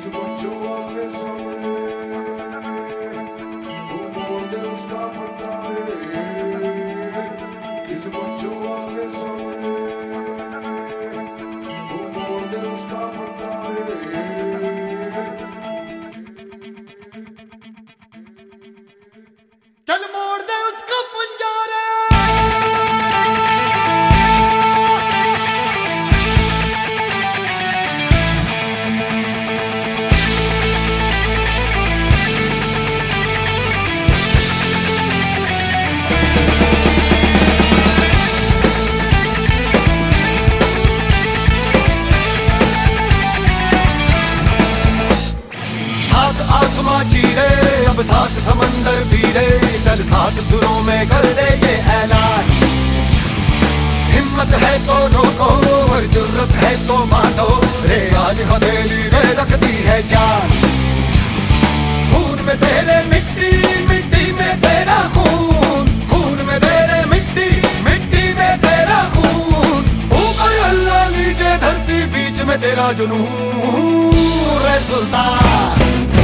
बच्चों आगे सामने तू मोड़ दे उसका बंदा रे। किस बच्चों आगे सामने तू मोड़ दे उसका बंदा रे। चल मोड़ दे उसका पंजा रे। आसमां चीरे अब सात समंदर पीरे, चल सात सुरों में कर दे ये ऐलान। हिम्मत है तो रोको और जुर्रत है तो बांटो रे, आज हथेली में रख दी है जान। खून में तेरे मिट्टी, मिट्टी में तेरा खून, खून में तेरे मिट्टी, मिट्टी में तेरा खून। ऊपर अल्लाह नीचे धरती बीच में तेरा जुनून रे सुल्तान।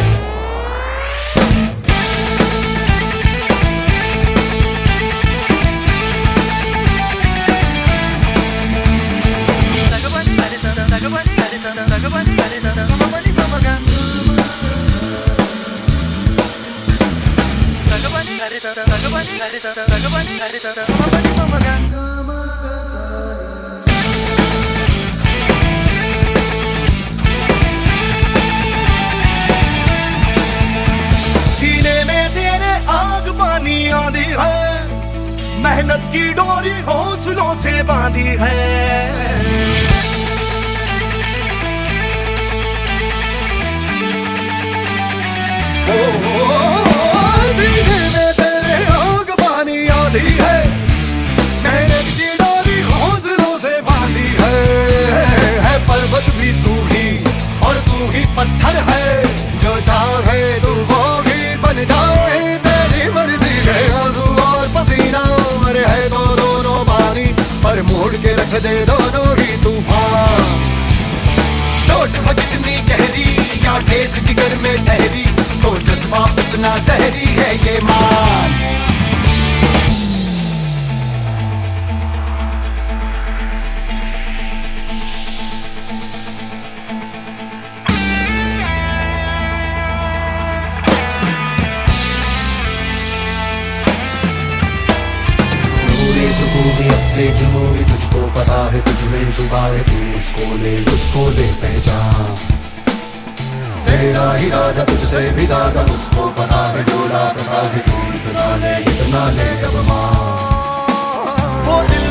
सीने में तेरे आग पानी आंधी है, मेहनत की डोरी हौसलों से बांधी है। सीने में तेरे आग पानी आंधी है, मेहनत की डोरी हौसलों से बांधी है। पर्वत भी तू ही और तू ही पत्थर है, जो चाहे तू वो ही बन जाए तेरी मर्जी है। आंसू और पसीना मरे है तो दोनों पानी, पर मोड़ के रख दे दोनों ही तूफान। चोट हो कितनी गहरी या ठेस जिगर में ठहरी, तो जज्बा उतना जहरी है ये मान। सुकूनियत से जुनूनी तुझको पता है, तुझ में छुपा है, तू उसको ले पहचान। तेरा इरादा तुझसे भी ज्यादा उसको पता है, जो लापता है तू इतना ले अब मान।